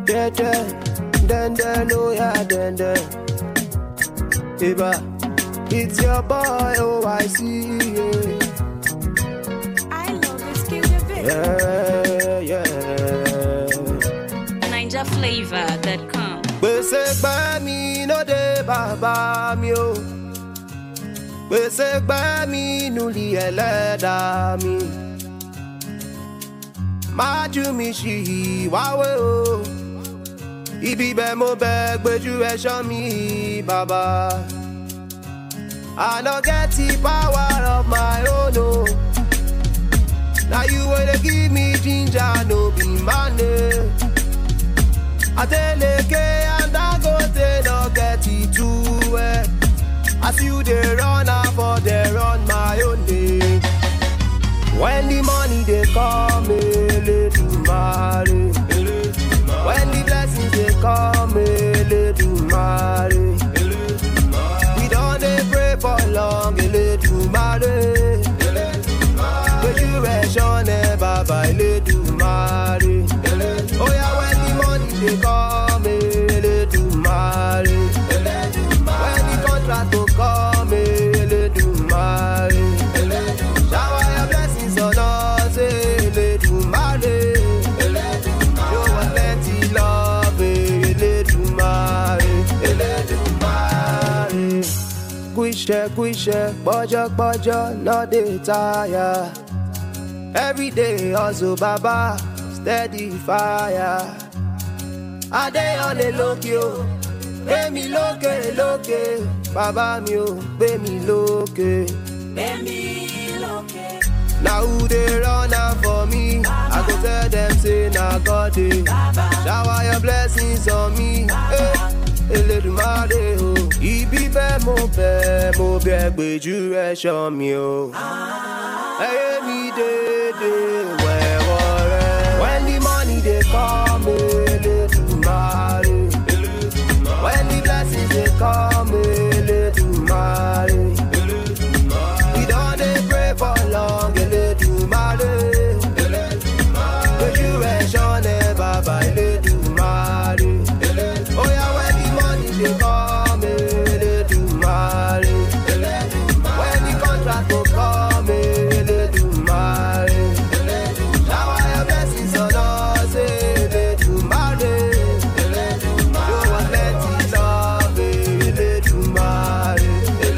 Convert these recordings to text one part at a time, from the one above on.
Den, oh yeah, den. Eba, it's your boy, oh I see, yeah. I love this kid a bit. Yeah. NinjaFlavor.com. Gbèsè gbà mí no de bàbá mi o. Gbèsè gbà mí nulí ẹlẹ́dàá mi. Má jù mí ṣì wáwé o. Ibi bẹ́ẹ̀ mo bẹ gbójú ẹ̀ṣọ́ mi bàbá. I no get the power of my own o. Now you wey dey give me ginger no be money. Adeleke and Dangote no get it too well. As you dey run am for dey run my own day. When the money dey come, Eledumare. When the blessings dey come, Eledumare. We don dey pray for long, Eledumare. Resurrection, Baba, Eledumare. Oh yeah, when the money dey come, Eledumare. When the contract go come, Eledumare. Shower your blessings on us, Eledumare. You want plenty love, Eledumare. Kwishe, bojo, no dey tire. Every day hustle, Baba, steady fire. I dey on a low, gbé mi lókè, Baba mi o, gbé mi lókè. Now who dey run am for me? I go tell them say na God dey. Shower your blessings on me, Eledumare o. Ibi bẹ́ẹ̀ mo bẹ̀ gbójú ẹ̀ṣọ́ mi o. Ẹyẹ mi dédé wẹ̀wọ̀ rẹ̀. When the money dey come, Eledumare. When the blessings dey come, Eledumare. We don dey pray for long, Eledumare. Resurrection, Baba, Eledumare. Oh yeah, when the money dey come, Eledumare. When the contract go come, Eledumare. Shower your blessings on us, Eledumare. You want plenty love, Eledumare.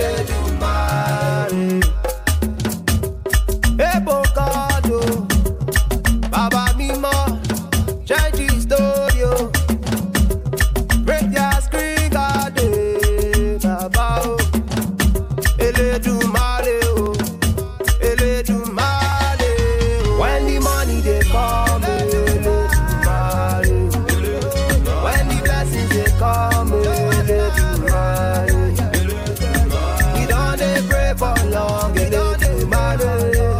Ebo God, oh. Baba mímọ́, change the story, oh. Break their screen guard, Baba, oh. Eledumare, oh. Eledumare, oh. When the money dey come, Eledumare. When the blessings dey come, Eledumare. We don dey pray for long, Eledumare.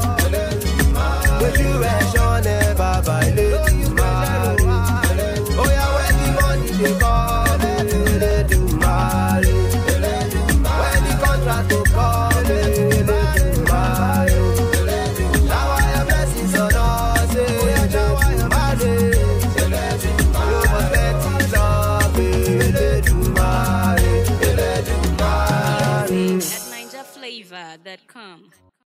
Resurrection, Baba, Eledumare. Oh yeah, when the money dey come, Eledumare. When the contract go come, Eledumare. Shower your blessings on us, Eledumare. You want plenty love, Eledumare. At NinjaFlavor.com.